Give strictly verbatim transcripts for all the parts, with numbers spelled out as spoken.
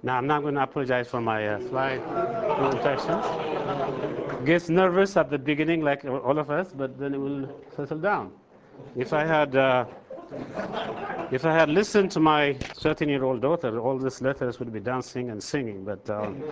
Now, I'm not going to apologize for my uh, slide infections. Gets nervous at the beginning, like all of us, but then it will settle down. If I had, uh, if I had listened to my thirteen-year-old daughter, all these letters would be dancing and singing. But um,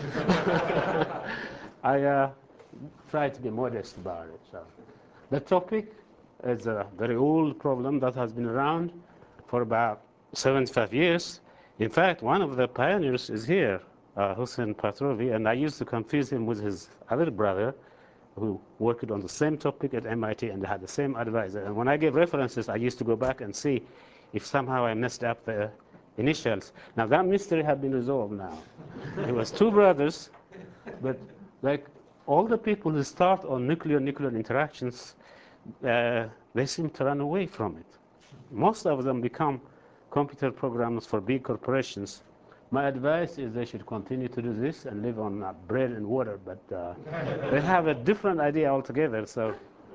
I uh, try to be modest about it. So, the topic is a very old problem that has been around for about seventy-five years. In fact, one of the pioneers is here, uh, Hussein Patrovi, and I used to confuse him with his other brother, who worked on the same topic at M I T and had the same advisor. And when I gave references, I used to go back and see if somehow I messed up the initials. Now, that mystery had been resolved now. It was two brothers, but like all the people who start on nuclear-nuclear interactions, uh, they seem to run away from it. Most of them become computer programmers for big corporations. My advice is they should continue to do this and live on uh, bread and water, but uh, they have a different idea altogether. So,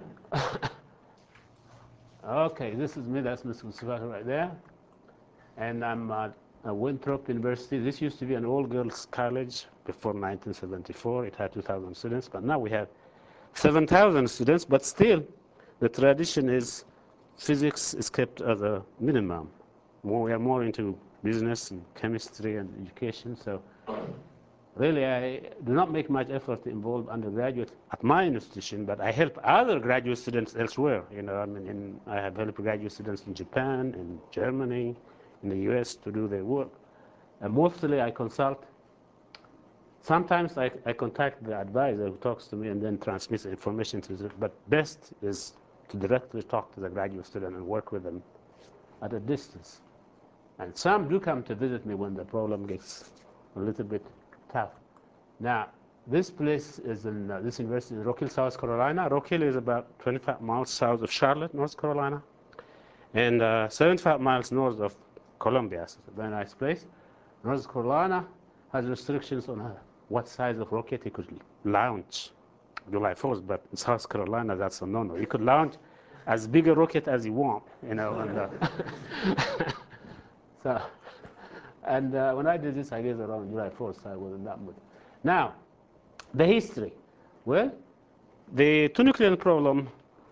okay, this is me. That's Mister Mustafa right there, and I'm at uh, Winthrop University. This used to be an all-girls college before nineteen seventy-four. It had two thousand students, but now we have seven thousand students. But still, the tradition is physics is kept as a minimum. More, we are more into business and chemistry and education. So really, I do not make much effort to involve undergraduates at my institution, but I help other graduate students elsewhere. You know, I mean, in, I have helped graduate students in Japan, in Germany, in the U S to do their work. And mostly, I consult. Sometimes I, I contact the advisor who talks to me and then transmits the information to them. But best is to directly talk to the graduate student and work with them at a distance. And some do come to visit me when the problem gets a little bit tough. Now, this place is in uh, this university in Rock Hill, South Carolina. Rock Hill is about twenty-five miles south of Charlotte, North Carolina, and uh, seventy-five miles north of Columbia. So it's a very nice place. North Carolina has restrictions on uh, what size of rocket you could launch July fourth, but in South Carolina, that's a no-no. You could launch as big a rocket as you want, you know. And, uh, so, and uh, when I did this, I guess around July fourth, so I was in that mood. Now, the history. Well, the two-nucleon problem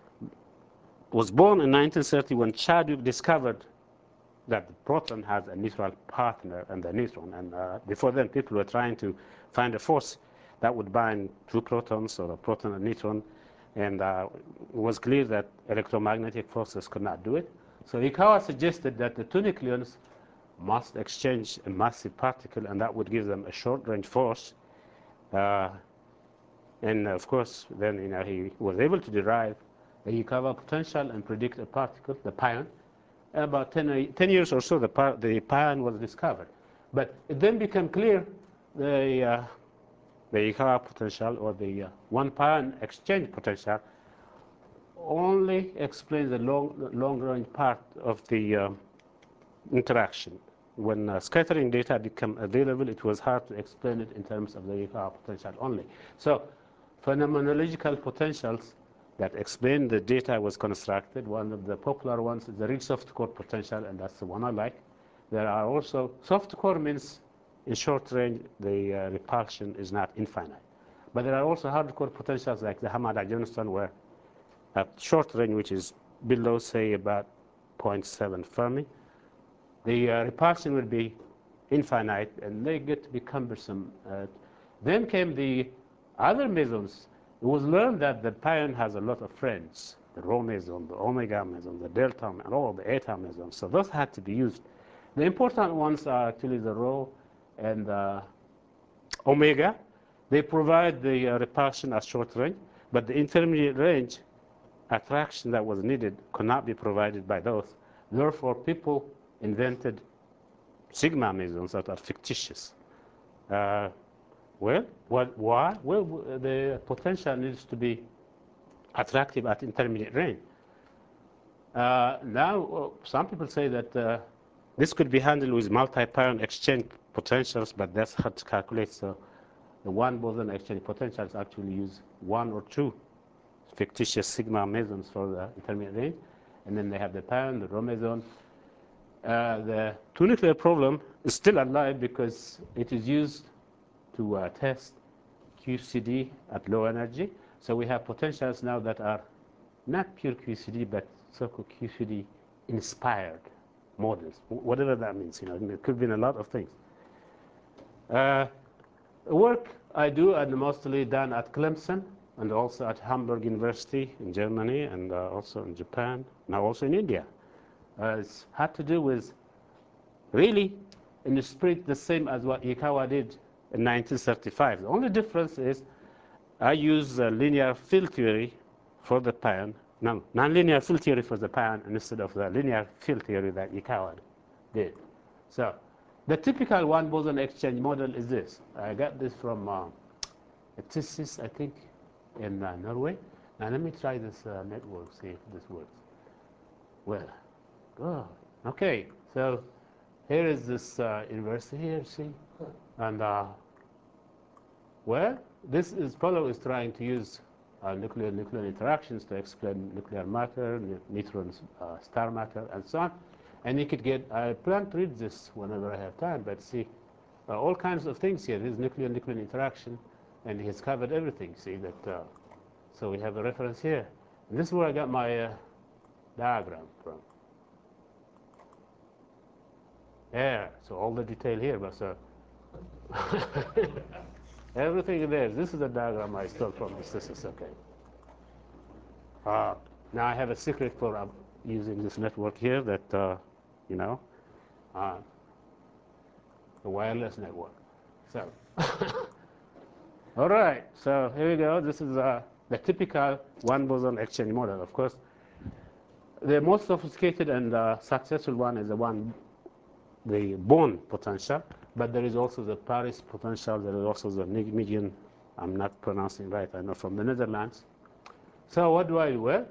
was born in nineteen thirty when Chadwick discovered that the proton has a neutral partner and the neutron. And uh, before then, people were trying to find a force that would bind two protons or a proton and neutron. And uh, it was clear that electromagnetic forces could not do it. So Ikawa suggested that the two nucleons must exchange a massive particle, and that would give them a short-range force. Uh, and of course, then you know, he was able to derive the Ikawa potential and predict a particle, the pion. About ten, ten years or so, the, par the pion was discovered. But it then became clear the, uh, the Ikawa potential, or the uh, one pion exchange potential, only explains the long, long-range part of the uh, interaction. When uh, scattering data became available, it was hard to explain it in terms of the Ikawa potential only. So phenomenological potentials that explain the data was constructed. One of the popular ones is the real soft core potential, and that's the one I like. There are also, soft core means in short range, the uh, repulsion is not infinite. But there are also hardcore potentials like the Hamada-Johnston, where at short range, which is below, say, about zero point seven Fermi, the uh, repulsion will be infinite, and they get to be cumbersome. Uh, then came the other mesons. It was learned that the pion has a lot of friends, the rho meson, the omega meson, the delta, and all the eta mesons. So those had to be used. The important ones are actually the rho and the omega. They provide the uh, repulsion at short range, but the intermediate range attraction that was needed could not be provided by those. Therefore, people invented sigma mesons that are fictitious. Uh, well, what, why? Well, the potential needs to be attractive at intermediate range. Uh, now, well, some people say that uh, this could be handled with multi-pion exchange potentials, but that's hard to calculate. So the one boson exchange potentials actually use one or two fictitious sigma mesons for the intermediate range. And then they have the pion, the rho meson. Uh, the two nuclear problem is still alive because it is used to uh, test Q C D at low energy. So we have potentials now that are not pure Q C D, but so-called Q C D inspired models, whatever that means. You know, it could be in a lot of things. Uh, work I do and mostly done at Clemson and also at Hamburg University in Germany and uh, also in Japan, now also in India. Uh, it's had to do with really in the spirit the same as what Ikawa did in nineteen thirty-five. The only difference is I use uh, linear field theory for the pan, no, nonlinear field theory for the pan instead of the linear field theory that Ikawa did. So the typical one boson exchange model is this. I got this from uh, a thesis, I think, in uh, Norway. Now let me try this uh, network, see if this works. Well, oh, okay. So here is this uh, university here, see? And uh, well, this is Polo is trying to use uh, nuclear nuclear interactions to explain nuclear matter, neutron uh, star matter, and so on. And you could get, I plan to read this whenever I have time, but see, uh, all kinds of things here. This nuclear nuclear interaction, and he has covered everything. See that? Uh, so we have a reference here. And this is where I got my uh, diagram from. Yeah, so all the detail here, but so everything there. This is a diagram I stole from the thesis. Okay. Uh, now I have a secret for uh, using this network here that, uh, you know, uh, the wireless network. So, all right. So here we go. This is uh, the typical one boson exchange model. Of course, the most sophisticated and uh, successful one is the one, the Bonn potential, but there is also the Paris potential. There is also the Nijmegen. I'm not pronouncing right. I know from the Netherlands. So what do I do? Well,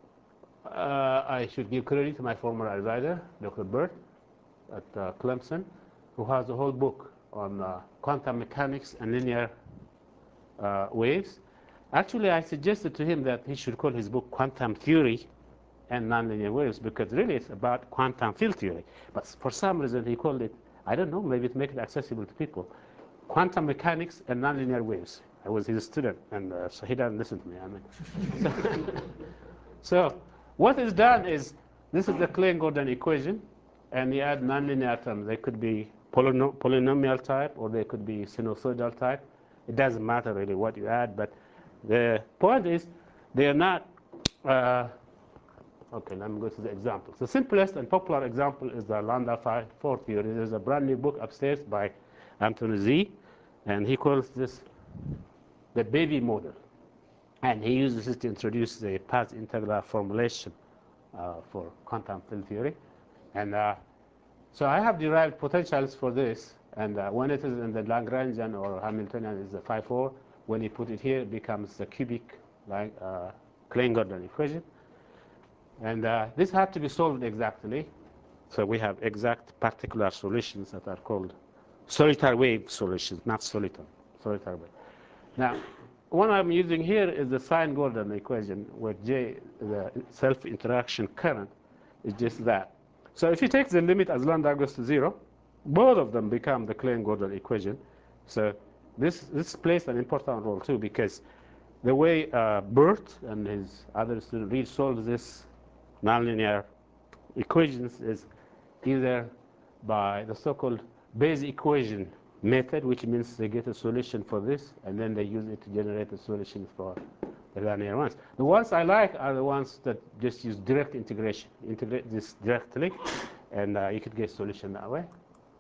uh, I should give credit to my former advisor, Doctor Burt, at uh, Clemson, who has a whole book on uh, quantum mechanics and linear uh, waves. Actually, I suggested to him that he should call his book Quantum Theory and Nonlinear Waves, because really it's about quantum field theory. But for some reason he called it, I don't know, maybe to make it accessible to people, Quantum Mechanics and Nonlinear Waves. I was his student, and uh, so he doesn't listen to me. I mean, so, so what is done is, this is the Klein-Gordon equation, and you add nonlinear terms. They could be polynom polynomial type, or they could be sinusoidal type. It doesn't matter really what you add, but the point is, they are not, uh, okay, let me go to the examples. The simplest and popular example is the lambda phi four theory. There's a brand new book upstairs by Anthony Z, and he calls this the baby model. And he uses it to introduce the path integral formulation uh, for quantum field theory. And uh, so I have derived potentials for this. And uh, when it is in the Lagrangian or Hamiltonian, is the phi four. When you put it here, it becomes the cubic like, uh, Klein-Gordon equation. And uh, this had to be solved exactly. So we have exact particular solutions that are called solitary wave solutions, not solitary, solitary wave. Now, what I'm using here is the Sine-Gordon equation, where J, the self-interaction current, is just that. So if you take the limit as lambda goes to zero, both of them become the Klein-Gordon equation. So this, this plays an important role too, because the way uh, Burt and his other student Reed solves this nonlinear equations is either by the so-called Bayes equation method, which means they get a solution for this, and then they use it to generate a solution for the linear ones. The ones I like are the ones that just use direct integration. Integrate this directly, and uh, you could get a solution that way.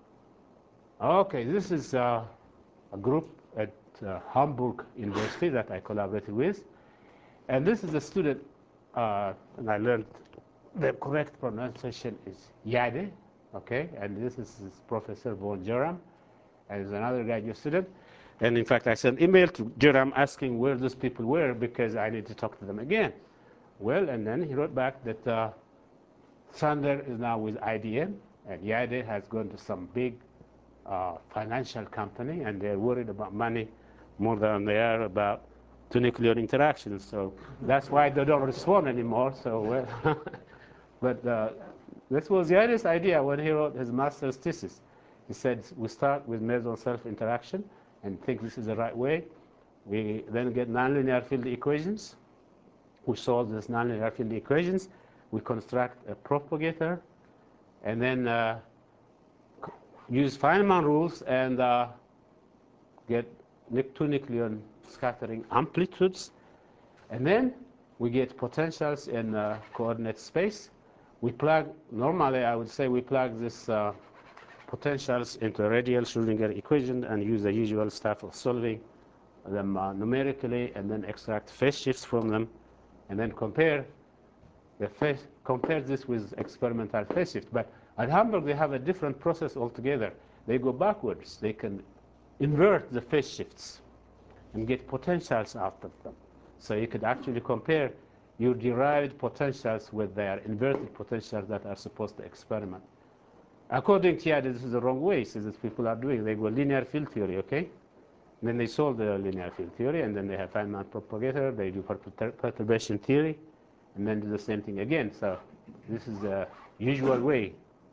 Okay, this is uh, a group at uh, Hamburg University that I collaborated with. And this is a student, uh, and I learned the correct pronunciation is Yade, okay? And this is Professor Von Joram, and he's another graduate student. And in fact, I sent email to Joram asking where those people were, because I need to talk to them again. Well, and then he wrote back that uh, Sander is now with I B M, and Yade has gone to some big uh, financial company, and they're worried about money more than they are about two nuclear interactions. So that's why they don't respond anymore. So, well, but uh, This was Yanis' idea when he wrote his master's thesis. He said, we start with meson self-interaction and think this is the right way. We then get nonlinear field equations. We solve these nonlinear field equations. We construct a propagator, and then uh, use Feynman rules and uh, get two nucleon scattering amplitudes. And then we get potentials in uh, coordinate space. We plug, normally I would say we plug this uh, potentials into a radial Schrodinger equation and use the usual stuff of solving them uh, numerically and then extract phase shifts from them and then compare the phase, compare this with experimental phase shift. But at Hamburg they have a different process altogether. They go backwards. They can invert the phase shifts and get potentials out of them. So you could actually compare your derived potentials with their inverted potentials that are supposed to experiment. According to Yadi, this is the wrong way, so that people are doing. They go linear field theory, okay? And then they solve the linear field theory, and then they have Feynman propagator, they do perturbation theory, and then do the same thing again. So this is the usual way.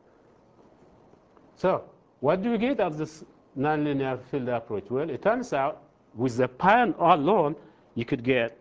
So what do we get of this nonlinear field approach? Well, it turns out with the pan alone, you could get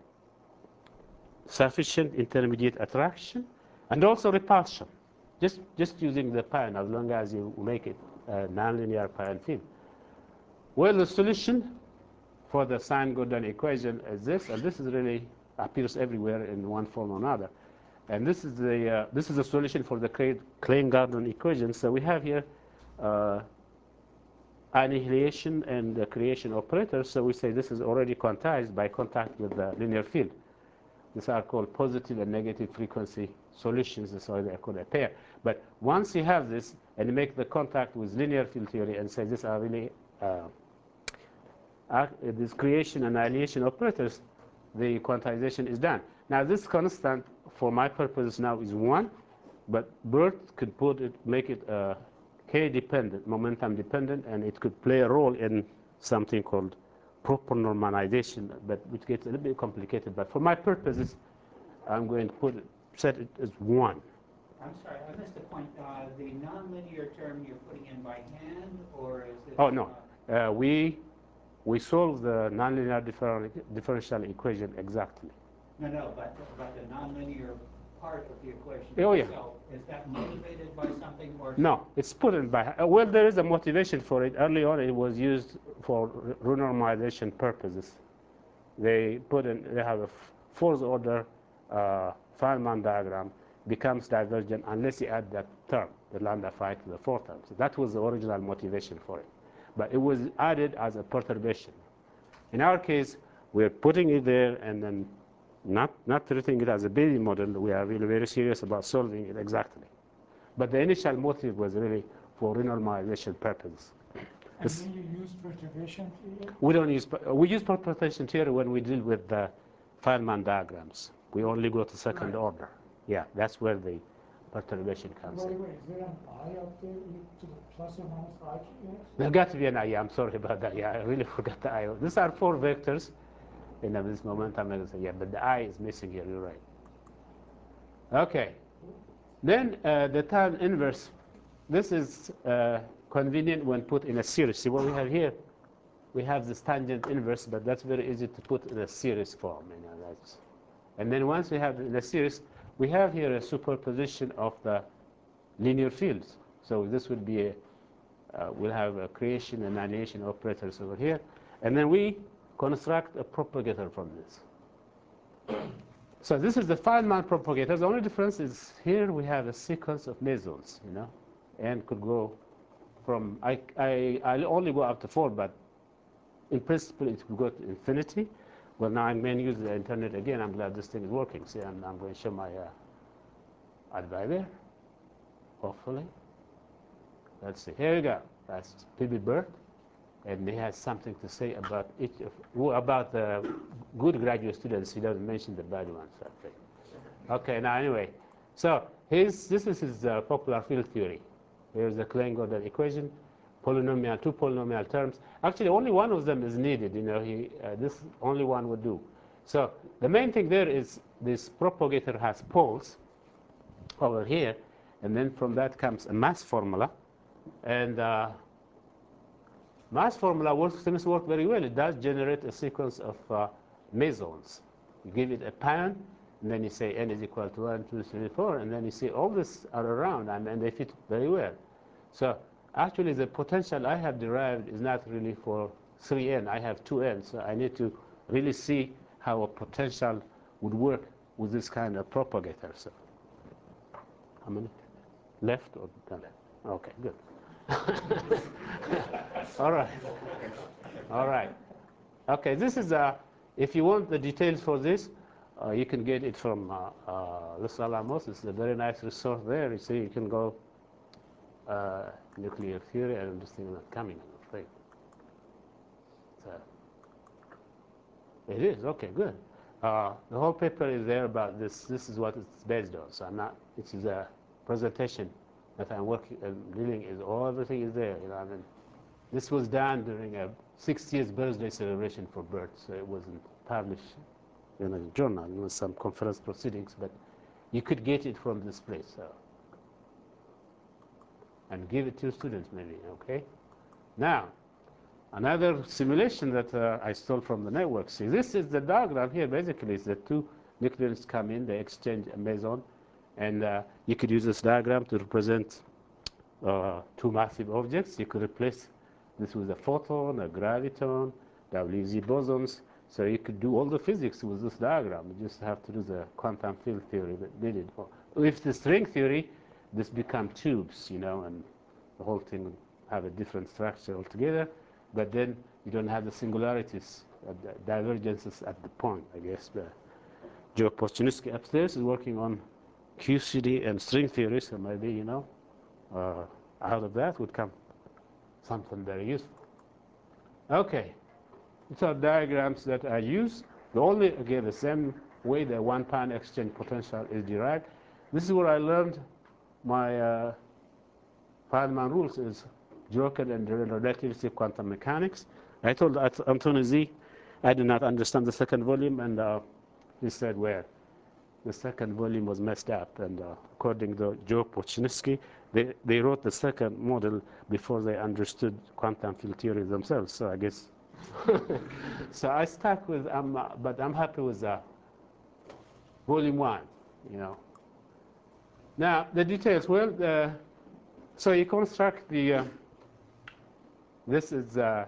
sufficient intermediate attraction and also repulsion, just, just using the pan, as long as you make it a nonlinear pan field. Well, the solution for the Sine-Gordon equation is this, and this is really appears everywhere in one form or another. And this is the uh, this is the solution for the Klein-Gordon equation. So we have here uh, annihilation and the creation operators. So we say this is already quantized by contact with the linear field. These are called positive and negative frequency solutions. So they're called a pair. But once you have this and you make the contact with linear field theory and say these are really uh, uh, this creation and annihilation operators, the quantization is done. Now this constant, for my purposes now, is one, but BERT could put it, make it uh, k-dependent, momentum-dependent, and it could play a role in something called proper normalization, but which gets a little bit complicated. But for my purposes, I'm going to put it, set it as one. I'm sorry, I missed the point. Uh, the nonlinear term you're putting in by hand, or is it? Oh no, uh, we we solve the nonlinear differ differential equation exactly. No, no, but but the nonlinear part of the equation Oh, yeah. itself, is that motivated by something, or? No, it's put in by, uh, well, there is a motivation for it. Early on, it was used for renormalization purposes. They put in, they have a fourth order uh, Feynman diagram, becomes divergent unless you add that term, the lambda phi to the fourth term. So that was the original motivation for it. But it was added as a perturbation. In our case, we're putting it there and then not, not treating it as a baby model. We are really very serious about solving it exactly. But the initial motive was really for renormalization purposes. And then you use perturbation theory? We don't use, we use perturbation theory when we deal with the Feynman diagrams. We only go to second Right. order. Yeah, that's where the perturbation comes Wait, in. wait, is there an I up there to the plus or minus I Q X? There got to be an I. I'm sorry about that. Yeah, I really forgot the I. These are four vectors. In this moment, I'm going to say, yeah, but the I is missing here. You're right. Okay. Then uh, the time inverse. This is uh, convenient when put in a series. See what we have here? We have this tangent inverse, but that's very easy to put in a series form. You know, that's, and then once we have it in a series, we have here a superposition of the linear fields. So this would be a, uh, we'll have a creation and annihilation operators over here. And then we construct a propagator from this. So this is the Feynman propagator. The only difference is here we have a sequence of mesons, you know, and could go from, I, I, I'll only go up to four, but in principle it could go to infinity. Well, now I'm going to use the internet again. I'm glad this thing is working. See, I'm, I'm going to show my uh, advisor, hopefully. Let's see. Here we go. That's P B Bert. And he has something to say about each of, about the good graduate students. He doesn't mention the bad ones, I think. Okay, now anyway. So his, this is his uh, popular field theory. Here's the Klein-Gordon equation, polynomial, two polynomial terms. Actually, only one of them is needed. You know, he, uh, this only one would do. So the main thing there is this propagator has poles over here. And then from that comes a mass formula. And uh, mass formula works, seems to work very well. It does generate a sequence of uh, mesons. You give it a pan, and then you say n is equal to one, two, three, four, and then you see all this are around, and, and they fit very well. So actually, the potential I have derived is not really for three n. I have two n, so I need to really see how a potential would work with this kind of propagator. So how many? Left or the left? Okay, good. All right. All right. Okay, this is a, if you want the details for this, uh, you can get it from uh, uh, Los Alamos. It's a very nice resource there. You see, you can go uh, nuclear theory, and this thing is not coming, I'm afraid. So, it is, okay, good. Uh, the whole paper is there about this. This is what it's based on. So I'm not, this is a presentation that I'm working and dealing is all, everything is there. You know, I mean, this was done during a sixtieth birthday celebration for Bert, so it wasn't published in a journal. It was some conference proceedings, but you could get it from this place. So. And give it to students, maybe, okay? Now, another simulation that uh, I stole from the network. See, this is the diagram here. Basically, it's the two nucleons come in, they exchange a meson, and uh, you could use this diagram to represent uh, two massive objects. You could replace this with a photon, a graviton, W Z bosons. So you could do all the physics with this diagram. You just have to do the quantum field theory that did it. With the string theory, this become tubes, you know, and the whole thing would have a different structure altogether. But then you don't have the singularities, uh, the divergences at the point, I guess. The Joe Pochniski upstairs is working on Q C D and string theory, so maybe, you know, uh, out of that would come something very useful. Okay, these are diagrams that I use. The only, again, the same way the one-pan exchange potential is derived. This is where I learned my uh, Feynman rules is Jochen and the relativity of quantum mechanics. I told Anthony Z I did not understand the second volume, and uh, he said, well, the second volume was messed up, and uh, according to Joe Pochniski, they, they wrote the second model before they understood quantum field theory themselves, so I guess. So I stuck with, um, uh, but I'm happy with uh, volume one, you know. Now, the details, well, the, so you construct the, uh, this is uh,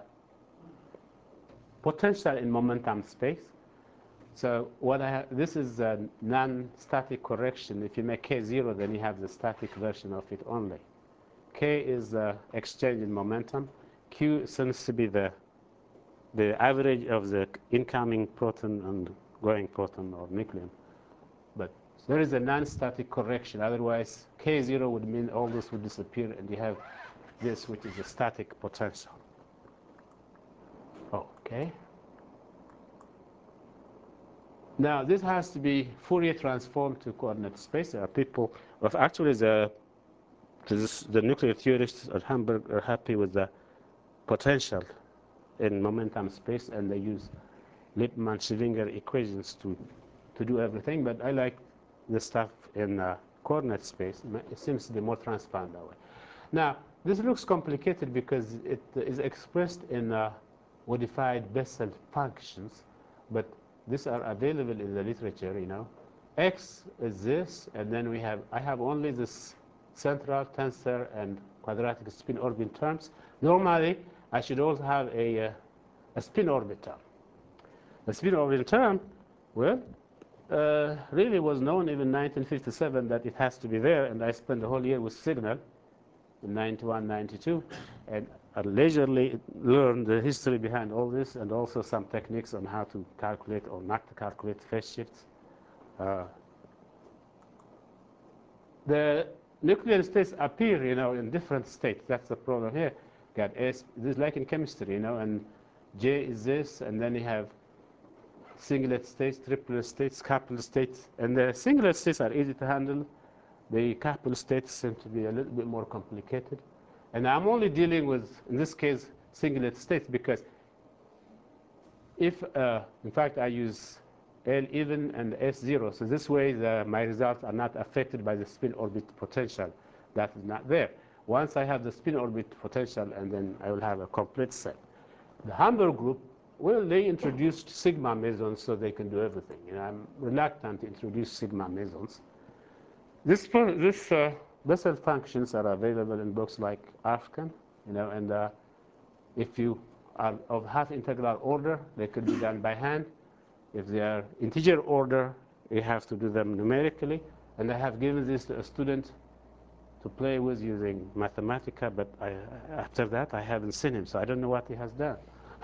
potential in momentum space. So what I have, this is a non-static correction. If you make k zero, then you have the static version of it only. K is the exchange in momentum. Q seems to be the, the average of the incoming proton and going proton or nucleon. But there is a non-static correction. Otherwise, k zero would mean all this would disappear, and you have this, which is a static potential. Okay. Now, this has to be Fourier transformed to coordinate space. There are people, well, actually, the, this, the nuclear theorists at Hamburg are happy with the potential in momentum space, and they use Lippmann-Schwinger equations to, to do everything. But I like the stuff in uh, coordinate space. It seems to be more transparent that way. Now, this looks complicated because it is expressed in uh, modified Bessel functions, but these are available in the literature, you know. X is this, and then we have, I have only this central, tensor, and quadratic spin orbit terms. Normally, I should also have a, uh, a spin orbit term. The spin orbit term, well, uh, really was known even in nineteen fifty-seven that it has to be there, and I spent the whole year with signal in ninety-one, ninety-two, and I leisurely learned the history behind all this, and also some techniques on how to calculate or not to calculate phase shifts. Uh, the nuclear states appear, you know, in different states. That's the problem here. Got S, this is like in chemistry, you know, and J is this, and then you have singlet states, triplet states, coupled states, and the singlet states are easy to handle. The coupled states seem to be a little bit more complicated. And I'm only dealing with, in this case, singlet states, because if, uh, in fact, I use L even and S zero, so this way the, my results are not affected by the spin orbit potential. that is not there. Once I have the spin orbit potential, and then I will have a complete set. The Hamburg group, well, they introduced sigma mesons so they can do everything. You know, I'm reluctant to introduce sigma mesons. This, this uh, Bessel functions are available in books like Afghan, you know, and uh, if you are of half integral order, they could be done by hand. If they are integer order, you have to do them numerically. And I have given this to a student to play with using Mathematica, but I, after that, I haven't seen him, so I don't know what he has done.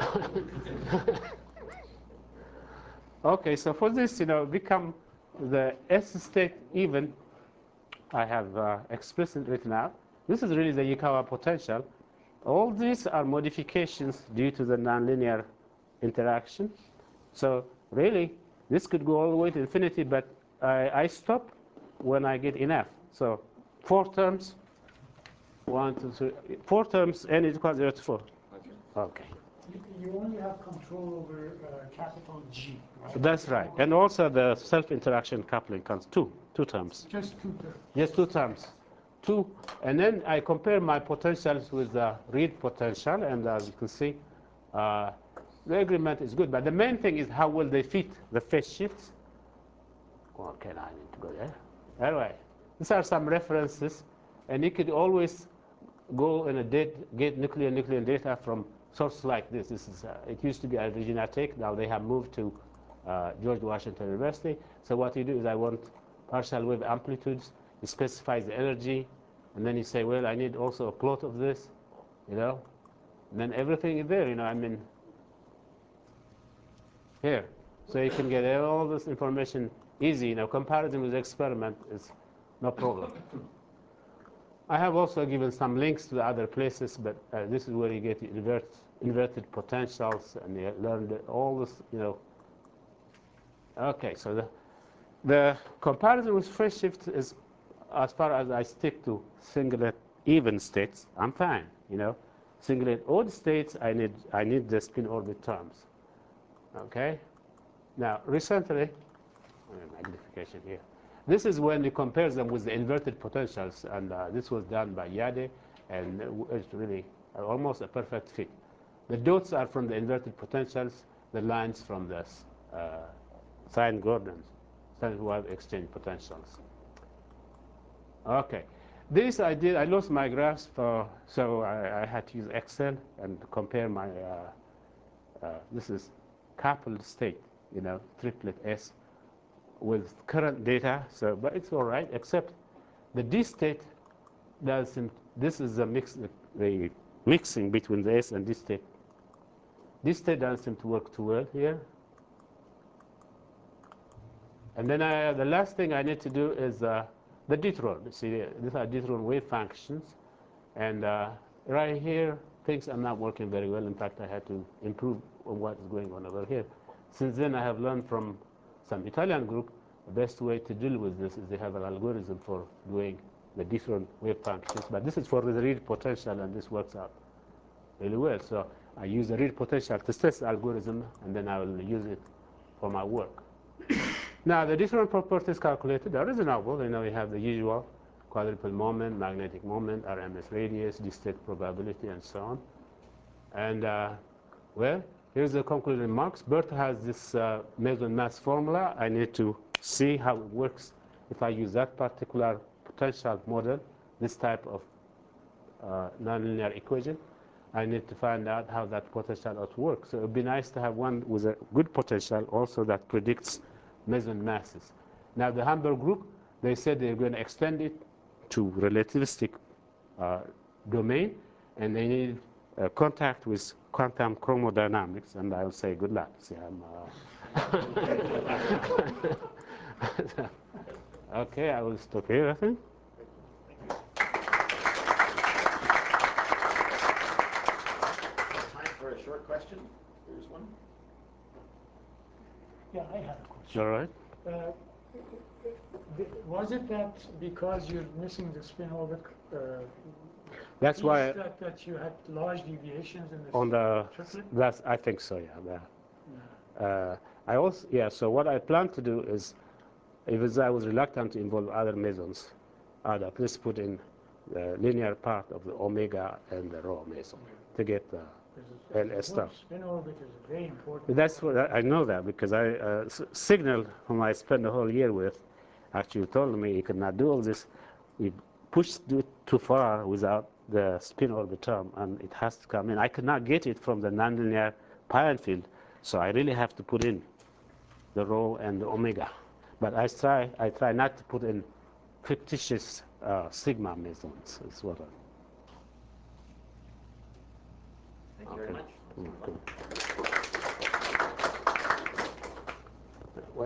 Okay, so for this, you know, become the S state even, I have uh, explicitly written out. This is really the Yukawa potential. All these are modifications due to the nonlinear interaction. So really, this could go all the way to infinity, but I, I stop when I get enough. So four terms, one, two, three, four terms, n is equal to zero to four. Okay. You, you only have control over uh, capital G, right? That's right. And also the self-interaction coupling comes two, two terms. Just two terms. Just two terms. Two. And then I compare my potentials with the read potential, and as you can see, uh, the agreement is good. But the main thing is how will they fit the phase shifts. Okay, I need to go there. Anyway, these are some references, and you could always go and get nuclear nuclear data from sources like this. This is uh, it used to be at Virginia Tech. Now they have moved to uh, George Washington University. So what you do is I want partial wave amplitudes. You specify the energy, and then you say, well, I need also a plot of this, you know, and then everything is there. You know, I mean, here, so you can get all this information easy. You know, comparison with the experiment is no problem. I have also given some links to the other places, but uh, this is where you get invert, inverted potentials, and you learn all this, you know. Okay, so the, the comparison with phase shift is, as far as I stick to singlet even states, I'm fine, you know. Singlet odd states, I need, I need the spin orbit terms. Okay? Now, recently, magnification here. This is when you compare them with the inverted potentials, and uh, this was done by Yade, and it's really almost a perfect fit. The dots are from the inverted potentials, the lines from the uh, sine Gordons, sine wave exchange potentials. Okay, this I did, I lost my grasp, uh, so I, I had to use Excel and compare my, uh, uh, this is coupled state, you know, triplet S, with current data, so but it's all right, except the D state doesn't. This is the mix, the mixing between the S and D state. D state doesn't seem to work too well here. And then I, the last thing I need to do is uh, the Deuteron. See, these are Deuteron wave functions, and uh, right here things are not working very well. In fact, I had to improve on what is going on over here. Since then, I have learned from some Italian group, the best way to deal with this is they have an algorithm for doing the different wave functions. But this is for the read potential, and this works out really well. So I use the read potential to test the algorithm, and then I will use it for my work. Now, the different properties calculated are reasonable. You know, you have the usual quadruple moment, magnetic moment, R M S radius, D-state probability, and so on. And, uh, well, here's the concluding remarks. Bert has this uh, meson mass formula. I need to see how it works if I use that particular potential model, this type of uh, nonlinear equation. I need to find out how that potential ought to work. So it would be nice to have one with a good potential also that predicts meson masses. Now, the Hamburg group, they said they're going to extend it to relativistic uh, domain, and they need uh, contact with quantum chromodynamics, and I'll say good luck. See, I'm, uh okay, I will stop here, I think. Time for a short question. Here's one. Yeah, I have a question. All right. Uh, th- was it that because you're missing the spin orbit, uh, That's piece why that, that you had large deviations in the on the triplet? that's I think so, yeah. yeah. Uh, I also yeah. So what I plan to do is, if I was reluctant to involve other mesons, I'd at least put in the linear part of the omega and the rho meson to get the L S star. Spin orbit is very important. That's what I, I know that because I uh, s- Signal, whom I spent the whole year with, actually told me he could not do all this. We pushed it too far without the spin orbit term, and it has to come in. I could not get it from the nonlinear pion field, so I really have to put in the rho and the omega. But I try, I try not to put in fictitious uh, sigma mesons. Is what I. Thank you very much. Okay.